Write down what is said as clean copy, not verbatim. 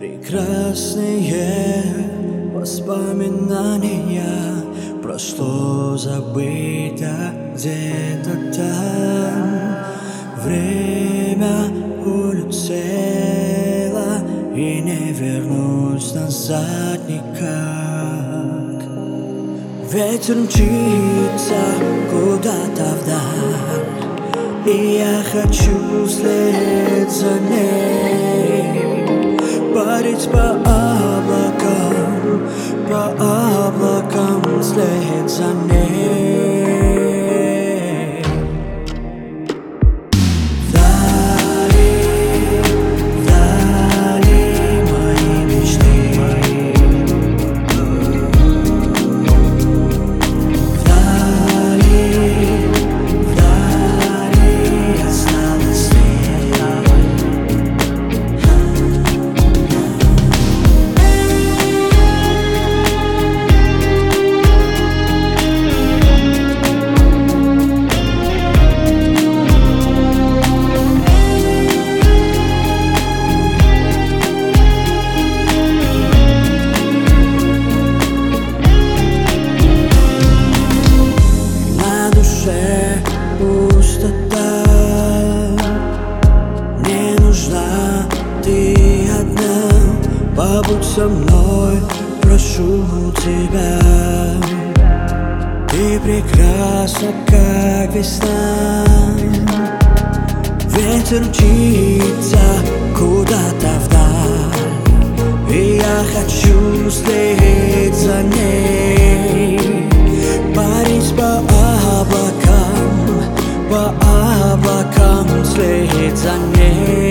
Прекрасные воспоминания. Прошло, забыто где-то там. Время улетело, и не вернусь назад никак. Ветер мчится куда-то вдаль, и я хочу вслед за ней парить по облакам вслед за ней. Вдали, вдали мои мечты. Вдали, вдали осталось пустота. Мне нужна ты одна. Побудь со мной, прошу тебя. Ты прекрасна, как весна. Ветер мчится куда-то вдаль, и я хочу вслед за ней парить по облакам вслед за ней.